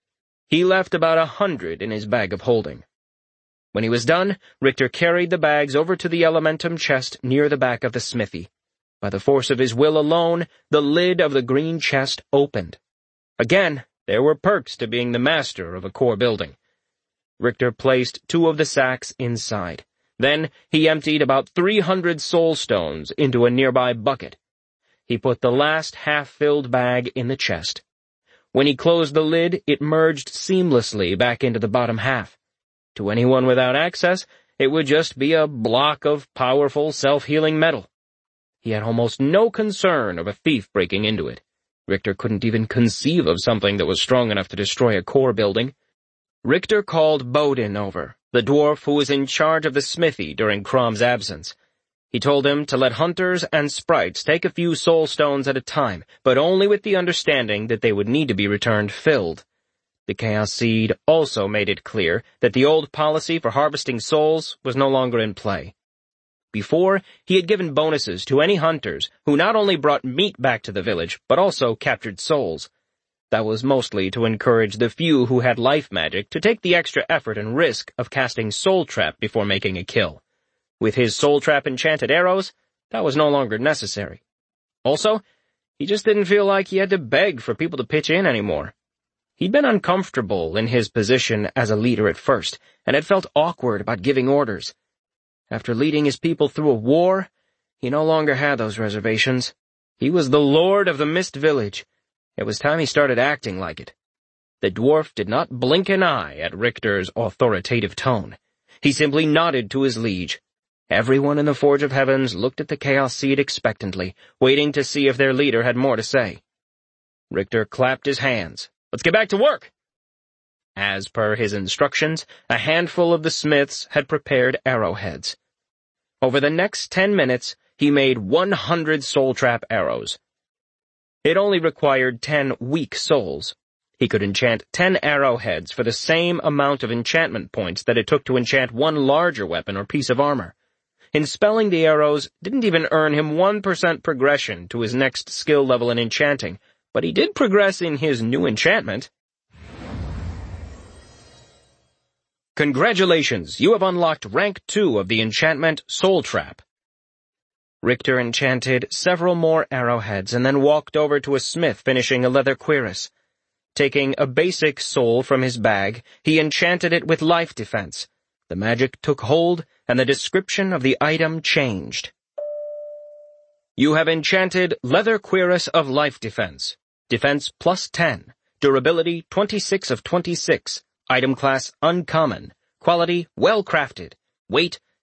He left about 100 in his bag of holding. When he was done, Richter carried the bags over to the elementum chest near the back of the smithy. By the force of his will alone, the lid of the green chest opened. Again, there were perks to being the master of a core building. Richter placed 2 of the sacks inside. Then he emptied about 300 soul stones into a nearby bucket. He put the last half-filled bag in the chest. When he closed the lid, it merged seamlessly back into the bottom half. To anyone without access, it would just be a block of powerful, self-healing metal. He had almost no concern of a thief breaking into it. Richter couldn't even conceive of something that was strong enough to destroy a core building. Richter called Bodin over, the dwarf who was in charge of the smithy during Crom's absence. He told him to let hunters and sprites take a few soul stones at a time, but only with the understanding that they would need to be returned filled. The Chaos Seed also made it clear that the old policy for harvesting souls was no longer in play. Before, he had given bonuses to any hunters who not only brought meat back to the village, but also captured souls. That was mostly to encourage the few who had life magic to take the extra effort and risk of casting Soul Trap before making a kill. With his Soul Trap enchanted arrows, that was no longer necessary. Also, he just didn't feel like he had to beg for people to pitch in anymore. He'd been uncomfortable in his position as a leader at first, and had felt awkward about giving orders. After leading his people through a war, he no longer had those reservations. He was the lord of the Mist Village. It was time he started acting like it. The dwarf did not blink an eye at Richter's authoritative tone. He simply nodded to his liege. Everyone in the Forge of Heavens looked at the Chaos Seed expectantly, waiting to see if their leader had more to say. Richter clapped his hands. "Let's get back to work!" As per his instructions, a handful of the smiths had prepared arrowheads. Over the next 10 minutes, he made 100 soul trap arrows. It only required 10 weak souls. He could enchant 10 arrowheads for the same amount of enchantment points that it took to enchant one larger weapon or piece of armor. Enspelling the arrows didn't even earn him 1% progression to his next skill level in enchanting, but he did progress in his new enchantment. Congratulations, you have unlocked rank 2 of the enchantment Soul Trap. Richter enchanted several more arrowheads and then walked over to a smith finishing a leather cuirass. Taking a basic soul from his bag, he enchanted it with life defense. The magic took hold, and the description of the item changed. You have enchanted Leather Cuirass of Life Defense. Defense plus 10. Durability 26 of 26. Item class uncommon. Quality well crafted. Weight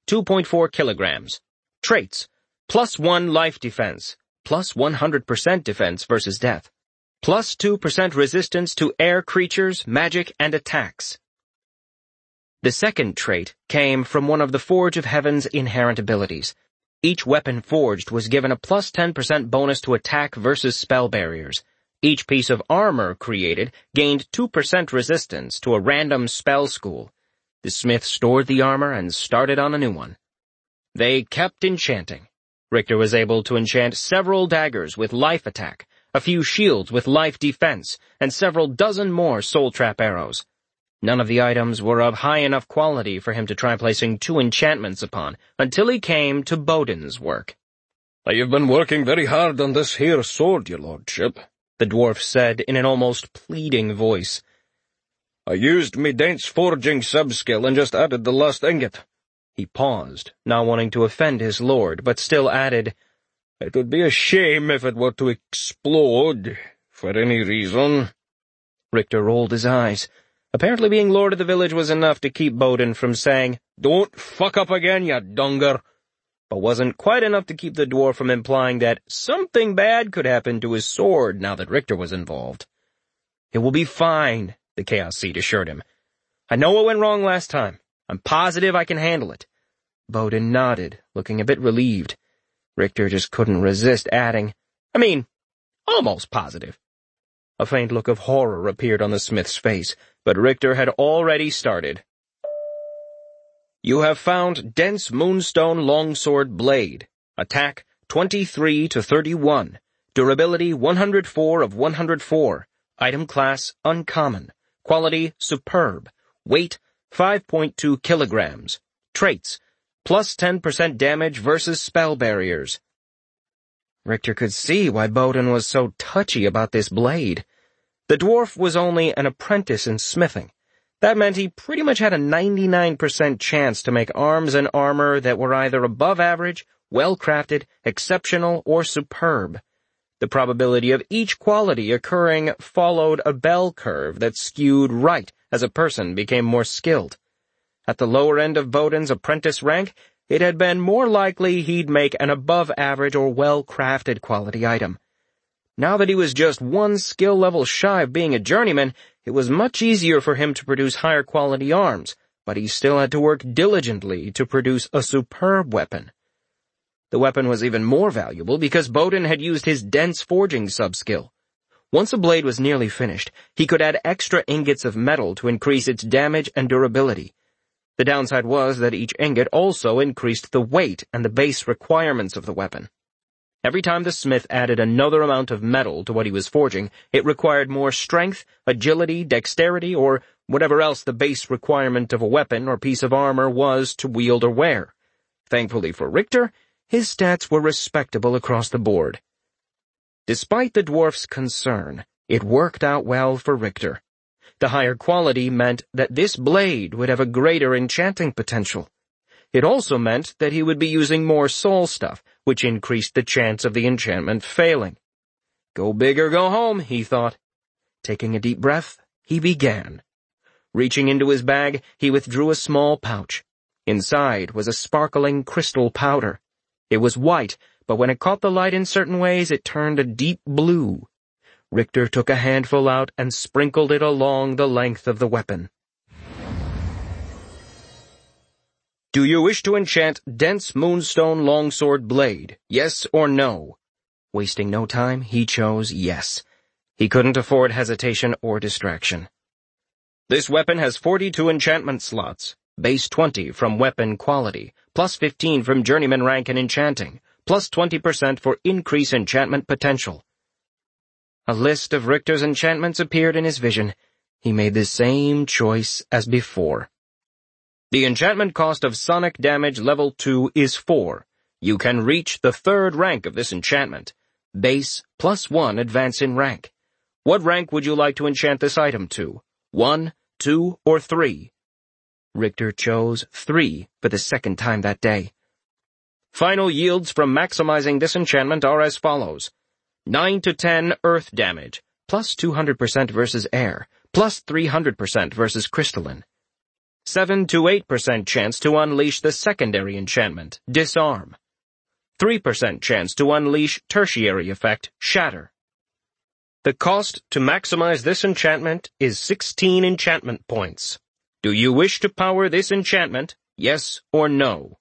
2.4 kilograms. Traits: +1 life defense, +100% defense versus death, +2% resistance to air creatures, magic, and attacks. The second trait came from one of the Forge of Heaven's inherent abilities. Each weapon forged was given a +10% bonus to attack versus spell barriers. Each piece of armor created gained 2% resistance to a random spell school. The smith stored the armor and started on a new one. They kept enchanting. Richter was able to enchant several daggers with life attack, a few shields with life defense, and several dozen more soul trap arrows. None of the items were of high enough quality for him to try placing 2 enchantments upon, until he came to Bowden's work. "I have been working very hard on this here sword, your lordship," the dwarf said in an almost pleading voice. "I used me dense forging sub-skill and just added the last ingot." He paused, not wanting to offend his lord, but still added, "It would be a shame if it were to explode, for any reason." Richter rolled his eyes. Apparently being lord of the village was enough to keep Bowden from saying, "Don't fuck up again, you dunger," but wasn't quite enough to keep the dwarf from implying that something bad could happen to his sword now that Richter was involved. "It will be fine," the Chaos Seed assured him. "I know what went wrong last time. I'm positive I can handle it." Bowden nodded, looking a bit relieved. Richter just couldn't resist adding, almost positive. A faint look of horror appeared on the smith's face, but Richter had already started. "You have found Dense Moonstone Longsword Blade. Attack 23 to 31. Durability 104 of 104. Item class Uncommon. Quality Superb. Weight 5.2 kilograms. Traits: +10% damage versus spell barriers." Richter could see why Bowden was so touchy about this blade. The dwarf was only an apprentice in smithing. That meant he pretty much had a 99% chance to make arms and armor that were either above average, well-crafted, exceptional, or superb. The probability of each quality occurring followed a bell curve that skewed right as a person became more skilled. At the lower end of Bowden's apprentice rank, it had been more likely he'd make an above-average or well-crafted quality item. Now that he was just one skill level shy of being a journeyman, it was much easier for him to produce higher-quality arms, but he still had to work diligently to produce a superb weapon. The weapon was even more valuable because Bowden had used his dense forging sub-skill. Once a blade was nearly finished, he could add extra ingots of metal to increase its damage and durability. The downside was that each ingot also increased the weight and the base requirements of the weapon. Every time the smith added another amount of metal to what he was forging, it required more strength, agility, dexterity, or whatever else the base requirement of a weapon or piece of armor was to wield or wear. Thankfully for Richter, his stats were respectable across the board. Despite the dwarf's concern, it worked out well for Richter. The higher quality meant that this blade would have a greater enchanting potential. It also meant that he would be using more soul stuff, which increased the chance of the enchantment failing. Go big or go home, he thought. Taking a deep breath, he began. Reaching into his bag, he withdrew a small pouch. Inside was a sparkling crystal powder. It was white, but when it caught the light in certain ways, it turned a deep blue. Richter took a handful out and sprinkled it along the length of the weapon. "Do you wish to enchant Dense Moonstone Longsword Blade, yes or no?" Wasting no time, he chose yes. He couldn't afford hesitation or distraction. "This weapon has 42 enchantment slots, base 20 from weapon quality, plus 15 from journeyman rank and enchanting, plus 20% for increase enchantment potential." A list of Richter's enchantments appeared in his vision. He made the same choice as before. The enchantment cost of Sonic Damage Level 2 is 4. You can reach the 3rd rank of this enchantment. Base plus 1 advance in rank. What rank would you like to enchant this item to? 1, 2, or 3? Richter chose 3 for the second time that day. Final yields from maximizing this enchantment are as follows. 9 to 10 earth damage, plus 200% versus air, plus 300% versus crystalline. 7 to 8% chance to unleash the secondary enchantment, Disarm. 3% chance to unleash tertiary effect, Shatter. The cost to maximize this enchantment is 16 enchantment points. Do you wish to power this enchantment, yes or no?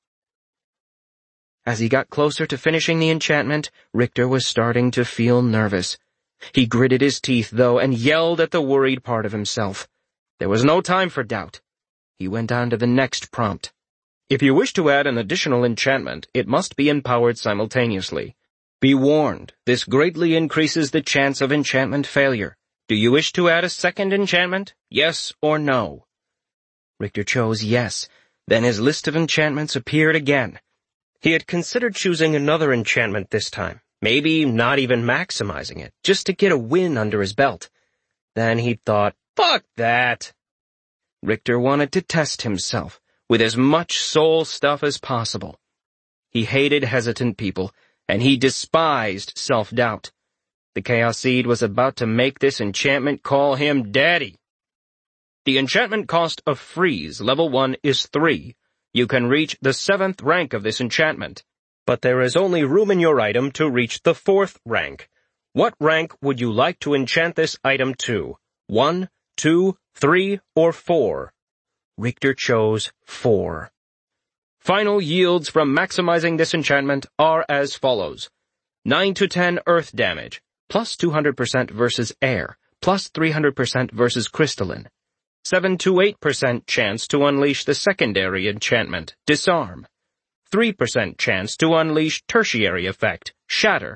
As he got closer to finishing the enchantment, Richter was starting to feel nervous. He gritted his teeth, though, and yelled at the worried part of himself. There was no time for doubt. He went on to the next prompt. If you wish to add an additional enchantment, it must be empowered simultaneously. Be warned, this greatly increases the chance of enchantment failure. Do you wish to add a second enchantment, yes or no? Richter chose yes. Then his list of enchantments appeared again. He had considered choosing another enchantment this time, maybe not even maximizing it, just to get a win under his belt. Then he thought, fuck that. Richter wanted to test himself with as much soul stuff as possible. He hated hesitant people, and he despised self-doubt. The Chaos Seed was about to make this enchantment call him daddy. The enchantment cost of Freeze, level 1, is 3. You can reach the 7th rank of this enchantment, but there is only room in your item to reach the 4th rank. What rank would you like to enchant this item to? 1, 2, 3, or 4? Richter chose 4. Final yields from maximizing this enchantment are as follows. 9 to 10 earth damage, plus 200% versus air, plus 300% versus crystalline. 7 to 8% chance to unleash the secondary enchantment, Disarm. 3% chance to unleash tertiary effect, Shatter.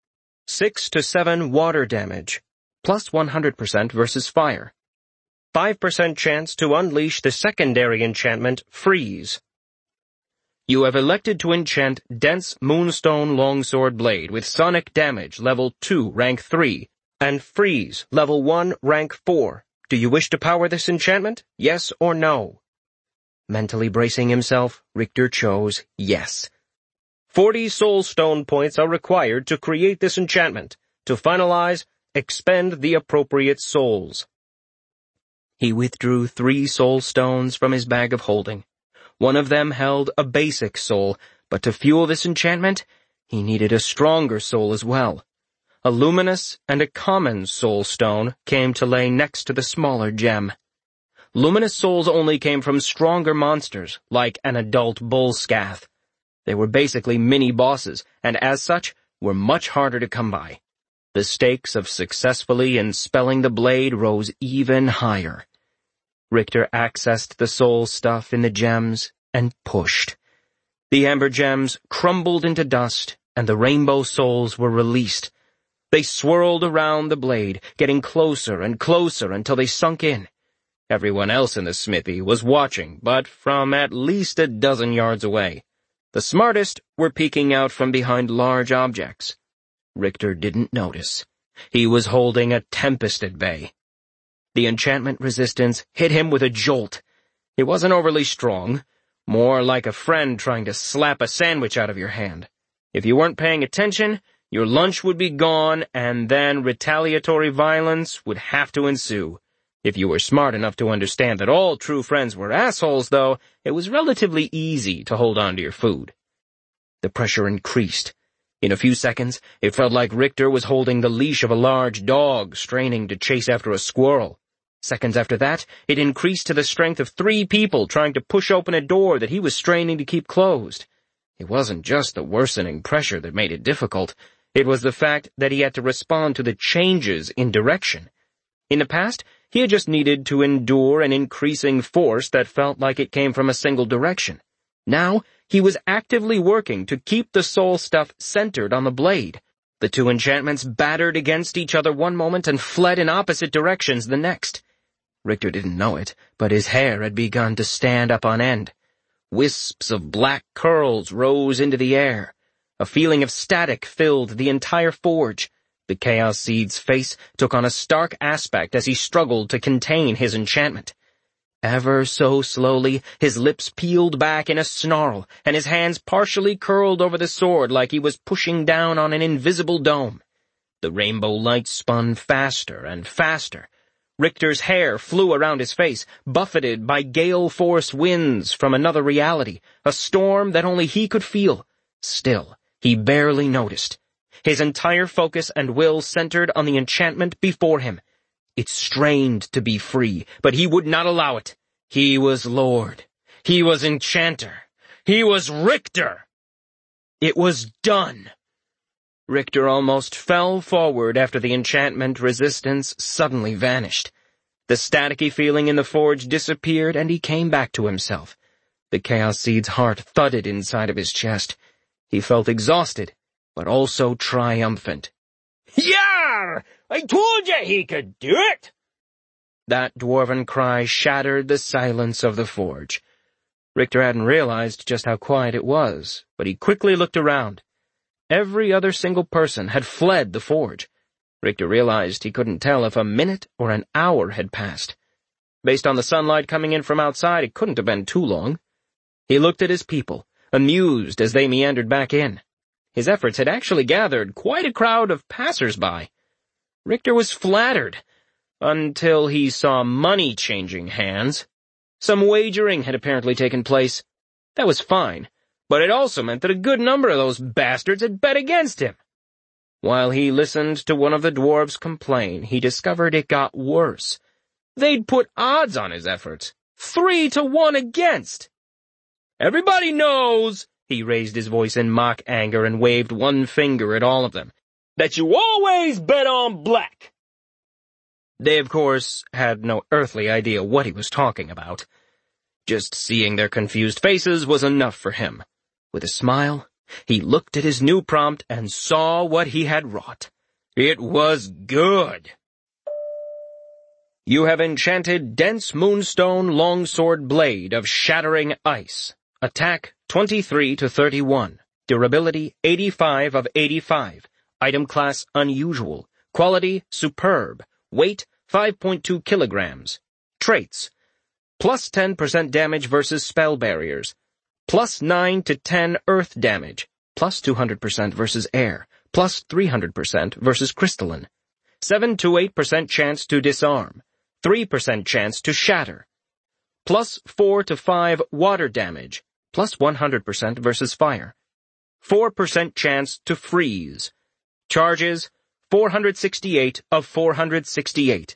6 to 7 water damage, plus 100% versus fire. 5% chance to unleash the secondary enchantment, Freeze. You have elected to enchant Dense Moonstone Longsword Blade with Sonic Damage, level 2, rank 3, and Freeze, level 1, rank 4. Do you wish to power this enchantment, yes or no? Mentally bracing himself, Richter chose yes. 40 Soul Stone points are required to create this enchantment. To finalize, expend the appropriate souls. He withdrew 3 soul stones from his bag of holding. One of them held a basic soul, but to fuel this enchantment, he needed a stronger soul as well. A luminous and a common soul stone came to lay next to the smaller gem. Luminous souls only came from stronger monsters, like an adult bullscath. They were basically mini-bosses, and as such, were much harder to come by. The stakes of successfully enspelling the blade rose even higher. Richter accessed the soul stuff in the gems and pushed. The amber gems crumbled into dust, and the rainbow souls were released. They swirled around the blade, getting closer and closer until they sunk in. Everyone else in the smithy was watching, but from at least a dozen yards away. The smartest were peeking out from behind large objects. Richter didn't notice. He was holding a tempest at bay. The enchantment resistance hit him with a jolt. It wasn't overly strong, more like a friend trying to slap a sandwich out of your hand. If you weren't paying attention, your lunch would be gone, and then retaliatory violence would have to ensue. If you were smart enough to understand that all true friends were assholes, though, it was relatively easy to hold on to your food. The pressure increased. In a few seconds, it felt like Richter was holding the leash of a large dog, straining to chase after a squirrel. Seconds after that, it increased to the strength of 3 people trying to push open a door that he was straining to keep closed. It wasn't just the worsening pressure that made it difficult. It was the fact that he had to respond to the changes in direction. In the past, he had just needed to endure an increasing force that felt like it came from a single direction. Now, he was actively working to keep the soul stuff centered on the blade. The 2 enchantments battered against each other one moment and fled in opposite directions the next. Richter didn't know it, but his hair had begun to stand up on end. Wisps of black curls rose into the air. A feeling of static filled the entire forge. The Chaos Seed's face took on a stark aspect as he struggled to contain his enchantment. Ever so slowly, his lips peeled back in a snarl, and his hands partially curled over the sword like he was pushing down on an invisible dome. The rainbow light spun faster and faster. Richter's hair flew around his face, buffeted by gale-force winds from another reality, a storm that only he could feel. Still, he barely noticed. His entire focus and will centered on the enchantment before him. It strained to be free, but he would not allow it. He was Lord. He was Enchanter. He was Richter. It was done. Richter almost fell forward after the enchantment resistance suddenly vanished. The staticky feeling in the forge disappeared and he came back to himself. The Chaos Seed's heart thudded inside of his chest. He felt exhausted, but also triumphant. Yar! I told you he could do it! That dwarven cry shattered the silence of the forge. Richter hadn't realized just how quiet it was, but he quickly looked around. Every other single person had fled the forge. Richter realized he couldn't tell if a minute or an hour had passed. Based on the sunlight coming in from outside, it couldn't have been too long. He looked at his people, amused as they meandered back in. His efforts had actually gathered quite a crowd of passers-by. Richter was flattered, until he saw money changing hands. Some wagering had apparently taken place. That was fine, but it also meant that a good number of those bastards had bet against him. While he listened to one of the dwarves complain, he discovered it got worse. They'd put odds on his efforts, 3-1 against. Everybody knows, he raised his voice in mock anger and waved one finger at all of them, that you always bet on black. They, of course, had no earthly idea what he was talking about. Just seeing their confused faces was enough for him. With a smile, he looked at his new prompt and saw what he had wrought. It was good. You have enchanted Dense Moonstone Longsword Blade of Shattering Ice. Attack 23 to 31. Durability 85 of 85. Item class unusual. Quality superb. Weight 5.2 kilograms. Traits: plus 10% damage versus spell barriers. Plus 9 to 10 earth damage. Plus 200% versus air. Plus 300% versus crystalline. 7 to 8% chance to disarm. 3% chance to shatter. Plus 4 to 5 water damage. Plus 100% versus fire. 4% chance to freeze. Charges 468 of 468.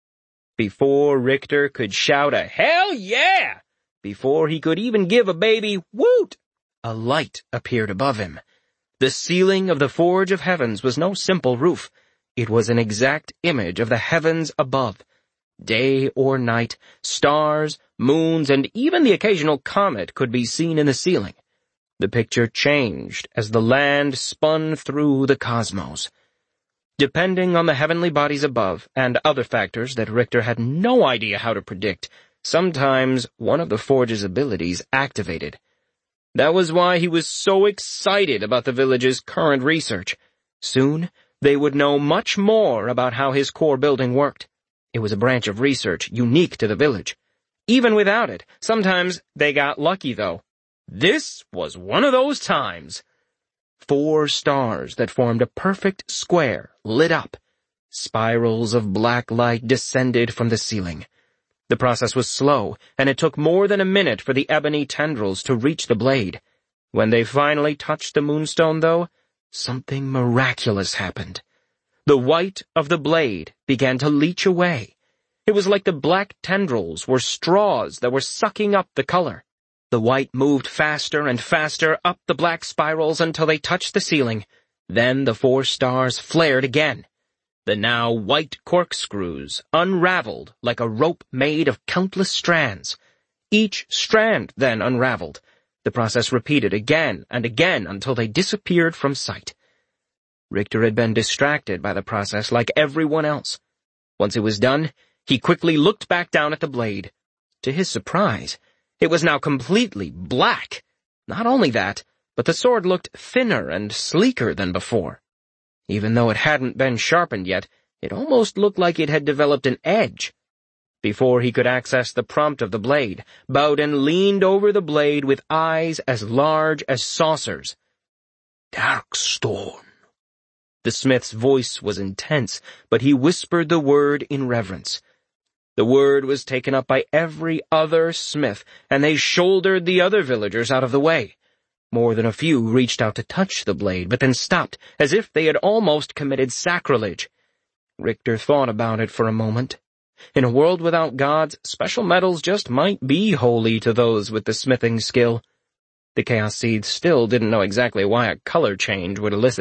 Before Richter could shout a hell yeah! Before he could even give a baby woot! A light appeared above him. The ceiling of the Forge of Heavens was no simple roof. It was an exact image of the heavens above. Day or night, stars, moons, and even the occasional comet could be seen in the ceiling. The picture changed as the land spun through the cosmos. Depending on the heavenly bodies above and other factors that Richter had no idea how to predict, sometimes one of the Forge's abilities activated. That was why he was so excited about the village's current research. Soon, they would know much more about how his core building worked. It was a branch of research unique to the village. Even without it, sometimes they got lucky, though. This was one of those times. 4 stars that formed a perfect square lit up. Spirals of black light descended from the ceiling. The process was slow, and it took more than a minute for the ebony tendrils to reach the blade. When they finally touched the moonstone, though, something miraculous happened. The white of the blade began to leach away. It was like the black tendrils were straws that were sucking up the color. The white moved faster and faster up the black spirals until they touched the ceiling. Then the 4 stars flared again. The now white corkscrews unraveled like a rope made of countless strands. Each strand then unraveled. The process repeated again and again until they disappeared from sight. Richter had been distracted by the process like everyone else. Once it was done, he quickly looked back down at the blade. To his surprise, it was now completely black. Not only that, but the sword looked thinner and sleeker than before. Even though it hadn't been sharpened yet, it almost looked like it had developed an edge. Before he could access the prompt of the blade, Bowden leaned over the blade with eyes as large as saucers. "Darkstone." The smith's voice was intense, but he whispered the word in reverence. The word was taken up by every other smith, and they shouldered the other villagers out of the way. More than a few reached out to touch the blade, but then stopped, as if they had almost committed sacrilege. Richter thought about it for a moment. In a world without gods, special metals just might be holy to those with the smithing skill. The Chaos Seed still didn't know exactly why a color change would elicit